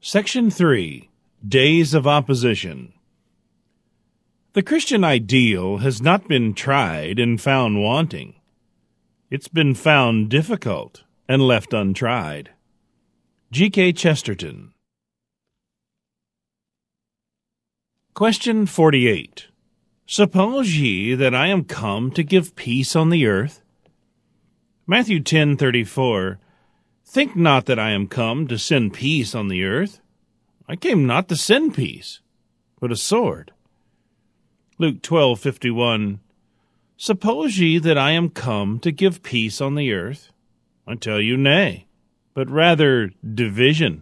Section 3. Days of Opposition. The Christian ideal has not been tried and found wanting. It's been found difficult and left untried. G.K. Chesterton. Question 48. Suppose ye that I am come to give peace on the earth? Matthew 10:34. Think not that I am come to send peace on the earth. I came not to send peace, but a sword. Luke 12:51. Suppose ye that I am come to give peace on the earth? I tell you, nay, but rather division.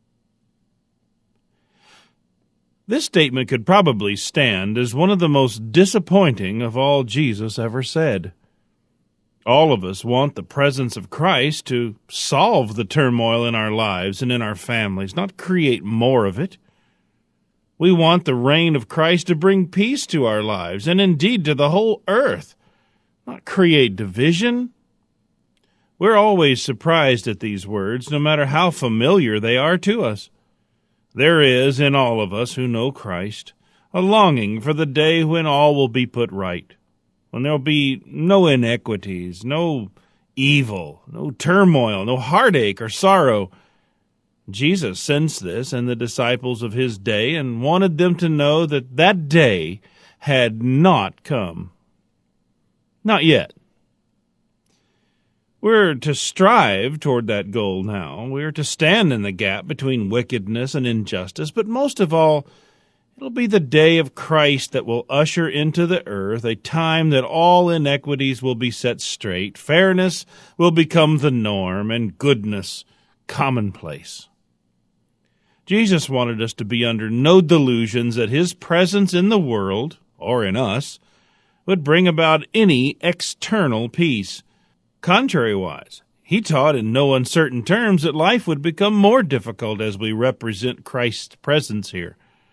This statement could probably stand as one of the most disappointing of all Jesus ever said. All of us want the presence of Christ to solve the turmoil in our lives and in our families, not create more of it. We want the reign of Christ to bring peace to our lives and indeed to the whole earth, not create division. We're always surprised at these words, no matter how familiar they are to us. There is in all of us who know Christ a longing for the day when all will be put right, when there will be no inequities, no evil, no turmoil, no heartache or sorrow. Jesus sensed this in the disciples of his day and wanted them to know that that day had not come. Not yet. We're to strive toward that goal now. We're to stand in the gap between wickedness and injustice, but most of all, it'll be the day of Christ that will usher into the earth a time that all inequities will be set straight, fairness will become the norm, and goodness commonplace. Jesus wanted us to be under no delusions that his presence in the world, or in us, would bring about any external peace. Contrariwise, he taught in no uncertain terms that life would become more difficult as we represent Christ's presence here.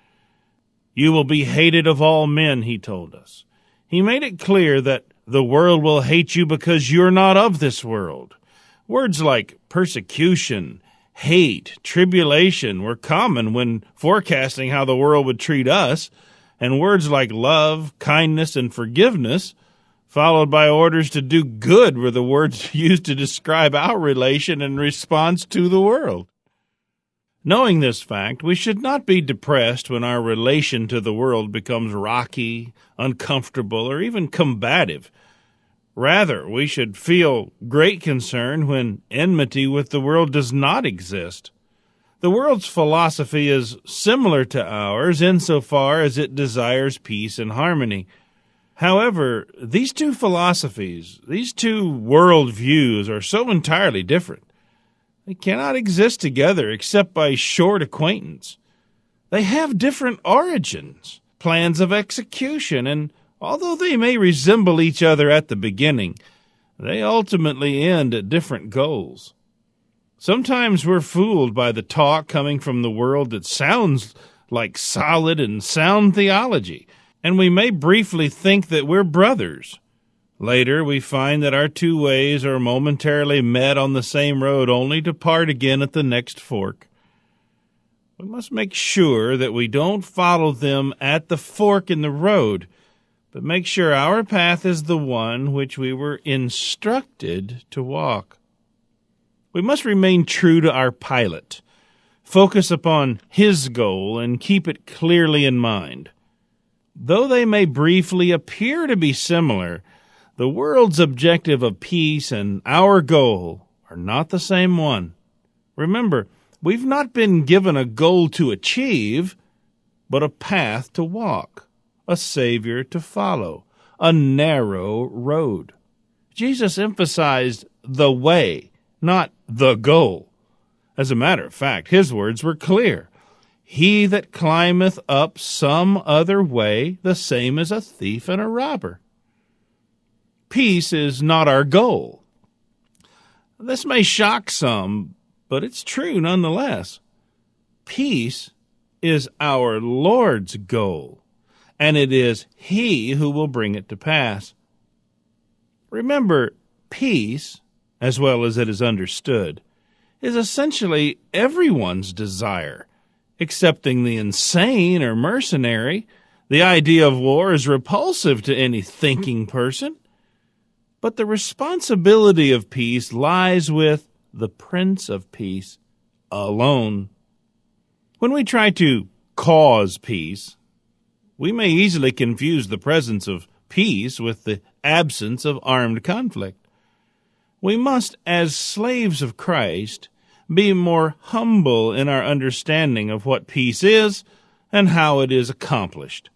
You will be hated of all men, he told us. He made it clear that the world will hate you because you're not of this world. Words like persecution, hate, tribulation were common when forecasting how the world would treat us, and words like love, kindness, and forgiveness, followed by orders to do good, were the words used to describe our relation and response to the world. Knowing this fact, we should not be depressed when our relation to the world becomes rocky, uncomfortable, or even combative. Rather, we should feel great concern when enmity with the world does not exist. The world's philosophy is similar to ours insofar as it desires peace and harmony. However, these two philosophies, these two world views are so entirely different. They cannot exist together except by short acquaintance. They have different origins, plans of execution, and although they may resemble each other at the beginning, they ultimately end at different goals. Sometimes we're fooled by the talk coming from the world that sounds like solid and sound theology, and we may briefly think that we're brothers. Later, we find that our two ways are momentarily met on the same road, only to part again at the next fork. We must make sure that we don't follow them at the fork in the road, but make sure our path is the one which we were instructed to walk. We must remain true to our pilot, focus upon his goal, and keep it clearly in mind. Though they may briefly appear to be similar, the world's objective of peace and our goal are not the same one. Remember, we've not been given a goal to achieve, but a path to walk, a Savior to follow, a narrow road. Jesus emphasized the way, not the goal. As a matter of fact, his words were clear. He that climbeth up some other way, the same as a thief and a robber. Peace is not our goal. This may shock some, but it's true nonetheless. Peace is our Lord's goal, and it is He who will bring it to pass. Remember, peace, as well as it is understood, is essentially everyone's desire, excepting the insane or mercenary. The idea of war is repulsive to any thinking person. But the responsibility of peace lies with the Prince of Peace alone. When we try to cause peace, we may easily confuse the presence of peace with the absence of armed conflict. We must, as slaves of Christ, be more humble in our understanding of what peace is and how it is accomplished.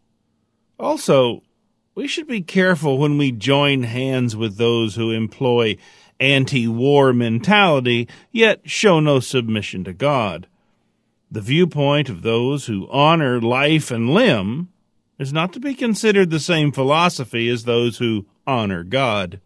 Also, we should be careful when we join hands with those who employ anti-war mentality, yet show no submission to God. The viewpoint of those who honor life and limb is not to be considered the same philosophy as those who honor God.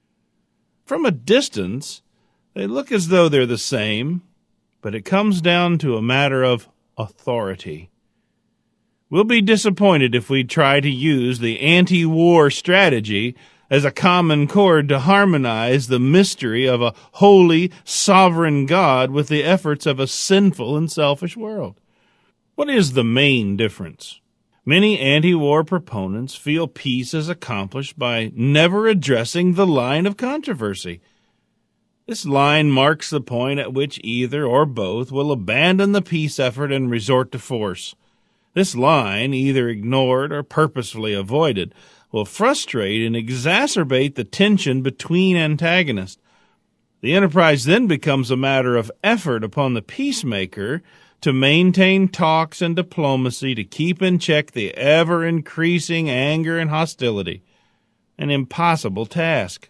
From a distance, they look as though they're the same, but it comes down to a matter of authority. We'll be disappointed if we try to use the anti-war strategy as a common chord to harmonize the mystery of a holy, sovereign God with the efforts of a sinful and selfish world. What is the main difference? Many anti-war proponents feel peace is accomplished by never addressing the line of controversy. This line marks the point at which either or both will abandon the peace effort and resort to force. This line, either ignored or purposefully avoided, will frustrate and exacerbate the tension between antagonists. The enterprise then becomes a matter of effort upon the peacemaker to maintain talks and diplomacy to keep in check the ever-increasing anger and hostility. An impossible task.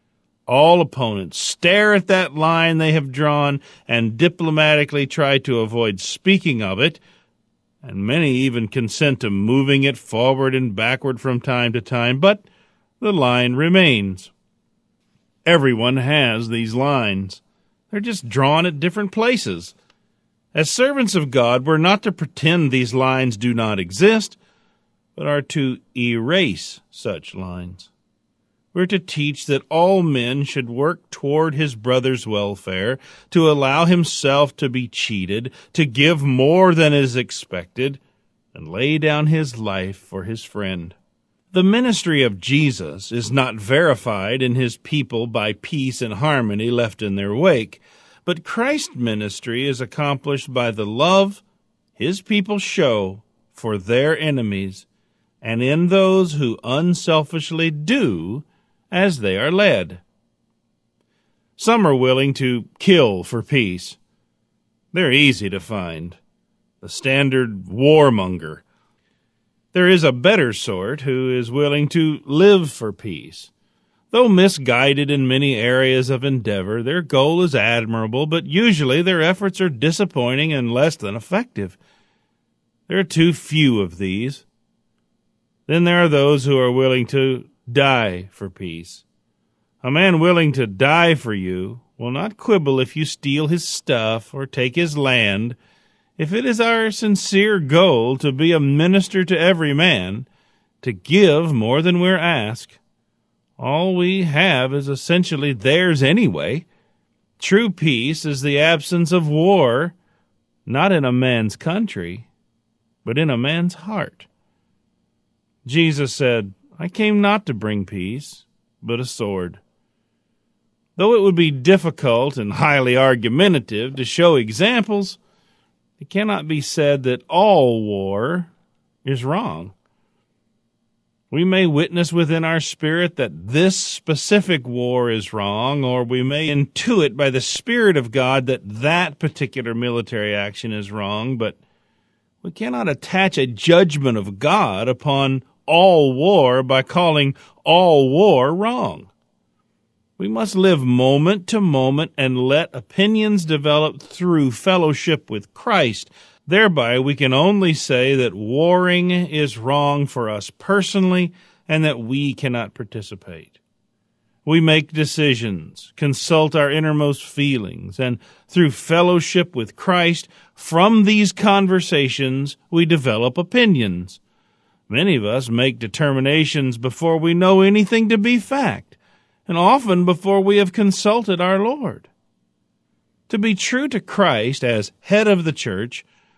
All opponents stare at that line they have drawn and diplomatically try to avoid speaking of it, and many even consent to moving it forward and backward from time to time, but the line remains. Everyone has these lines. They're just drawn at different places. As servants of God, we're not to pretend these lines do not exist, but are to erase such lines. We're to teach that all men should work toward his brother's welfare, to allow himself to be cheated, to give more than is expected, and lay down his life for his friend. The ministry of Jesus is not verified in his people by peace and harmony left in their wake, but Christ's ministry is accomplished by the love his people show for their enemies, and in those who unselfishly do as they are led. Some are willing to kill for peace. They're easy to find. The standard warmonger. There is a better sort who is willing to live for peace. Though misguided in many areas of endeavor, their goal is admirable, but usually their efforts are disappointing and less than effective. There are too few of these. Then there are those who are willing to die for peace. A man willing to die for you will not quibble if you steal his stuff or take his land. If it is our sincere goal to be a minister to every man, to give more than we're asked, all we have is essentially theirs anyway. True peace is the absence of war, not in a man's country, but in a man's heart. Jesus said, "I came not to bring peace, but a sword." Though it would be difficult and highly argumentative to show examples, it cannot be said that all war is wrong. We may witness within our spirit that this specific war is wrong, or we may intuit by the Spirit of God that that particular military action is wrong, but we cannot attach a judgment of God upon all war by calling all war wrong. We must live moment to moment and let opinions develop through fellowship with Christ. Thereby we can only say that warring is wrong for us personally and that we cannot participate. We make decisions, consult our innermost feelings, and through fellowship with Christ, from these conversations we develop opinions. Many of us make determinations before we know anything to be fact, and often before we have consulted our Lord. To be true to Christ as head of the church,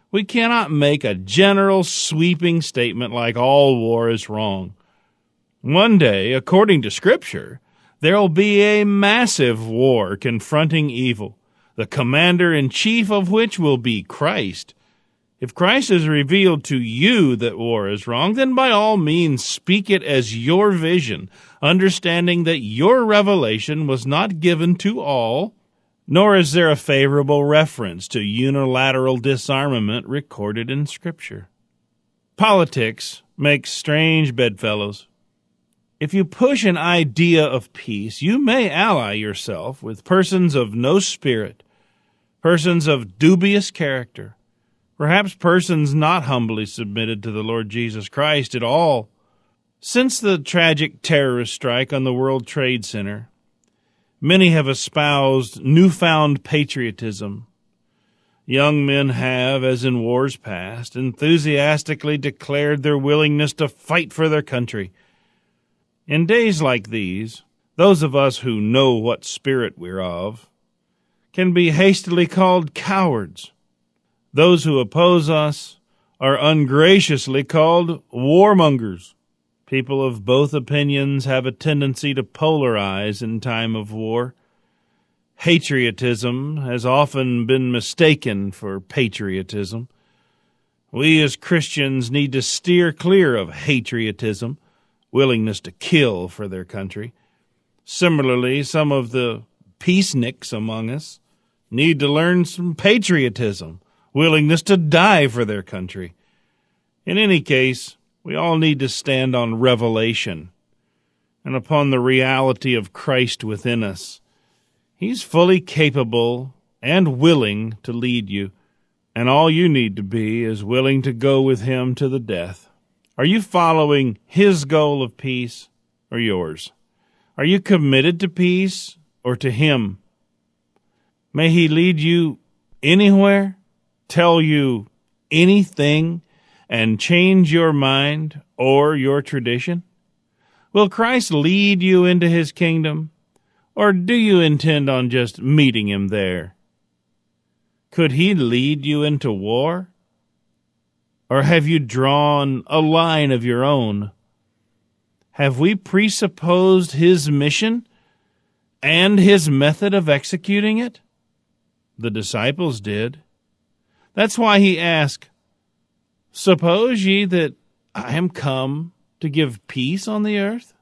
We cannot make a general sweeping statement like all war is wrong. One day, according to Scripture, there will be a massive war confronting evil, the commander-in-chief of which will be Christ. If Christ has revealed to you that war is wrong, then by all means speak it as your vision, understanding that your revelation was not given to all, nor is there a favorable reference to unilateral disarmament recorded in Scripture. Politics makes strange bedfellows. If you push an idea of peace, you may ally yourself with persons of no spirit, persons of dubious character, perhaps persons not humbly submitted to the Lord Jesus Christ at all. Since the tragic terrorist strike on the World Trade Center, many have espoused newfound patriotism. Young men have, as in wars past, enthusiastically declared their willingness to fight for their country. In days like these, those of us who know what spirit we're of can be hastily called cowards. Those who oppose us are ungraciously called warmongers. People of both opinions have a tendency to polarize in time of war. Patriotism has often been mistaken for patriotism. We as Christians need to steer clear of patriotism, willingness to kill for their country. Similarly, some of the peaceniks among us need to learn some patriotism, willingness to die for their country. In any case, we all need to stand on revelation and upon the reality of Christ within us. He's fully capable and willing to lead you, and all you need to be is willing to go with him to the death. Are you following his goal of peace or yours? Are you committed to peace or to him? May he lead you anywhere, tell you anything, and change your mind or your tradition? Will Christ lead you into his kingdom, or do you intend on just meeting him there? Could he lead you into war? Or have you drawn a line of your own? Have we presupposed his mission and his method of executing it? The disciples did. That's why he asked, "Suppose ye that I am come to give peace on the earth?